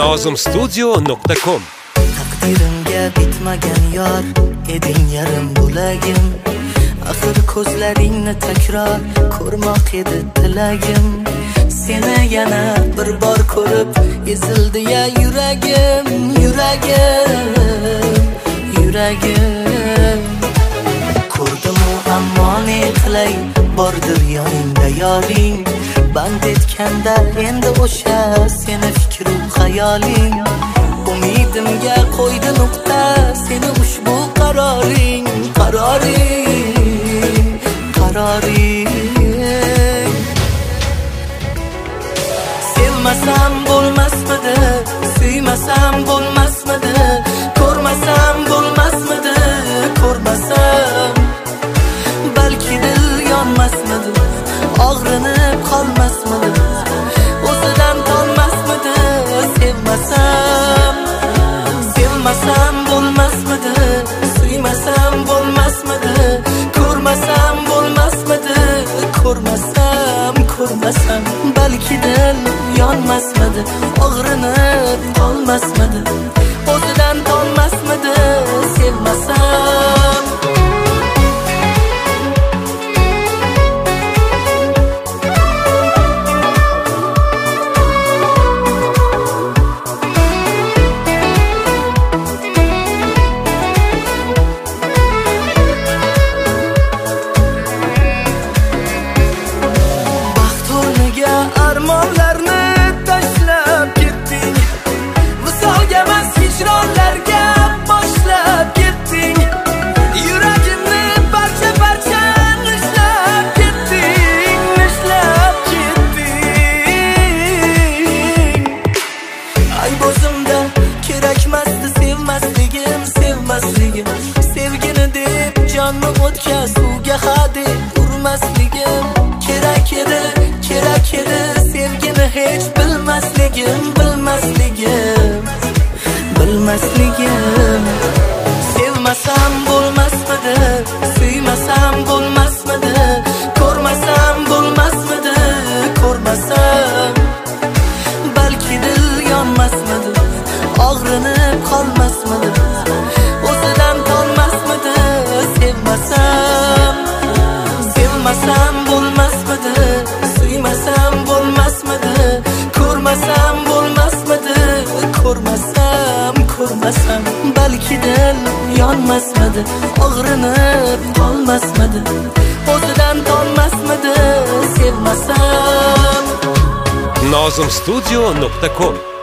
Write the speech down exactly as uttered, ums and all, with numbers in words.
nozim studio nuqta com. Taqdirimga bitmagan yor eding yarim bo'lagim. Axir ko'zlaringni takror ko'rmoq edi tilagim. Seni yana bir bor ko'rib ezildi ya yuragim, yuragim, yuragim. Ko'rdim-u ammo ne qilay, bordir yoningda yoring. Band etganda endi o'sha seni fikru xayoling. Umidimga qo'ydi nuqta seni ushbu qaroring, qaroring, qaroring. Sevmasam bo'lmasmidi, suymasam bo'lmasmidi, ko'rmasam bo'lmasmidi, ko'rmasam balki dil yonmasmidi, og'rinib qolmasmidi, o'zidan tolmasmidi. Sevmasam, sevmasam bo'lmasmidi, suymasam bo'lmasmidi, ko'rmasam bo'lmasmidi, ko'rmasam, ko'rmasam balki dil yonmasmidi, og'rinib qolmasmidi, o'zidan tolmasmidi. Sevmasam armonlarni tashlab ketding, visolga emas hijronlarga boshlab ketding. Yuragimni parcha parcha nishlab ketding, nishlab ketding. Ay bo'zimda kerakmasdi sevmasligim, sevmasligim. Sevgini deb jonni o'tga suvga hadeb urmasligim. Kerak edi, kerak edi sevgini hech bilmasligim, bilmasligim, bilmasligim. Sevmasam bo'lmasmidi, suymasam bo'lmasmidi, ko'rmasam bo'lmasmidi, ko'rmasam balki dil yonmasmidi, og'rinib qolmasmidi, o'zidan tolmasmidi. Sevmasam, sevmasam bo'lmasmidi, suymasam bo'lmasmidi, ko'rmasam bo'lmasmidi, ko'rmasam, ko'rmasam balki dil yonmasmidi, og'rinib qolmasmidi, o'zidan tolmasmidi. Sevmasam nozim studio nuqta com.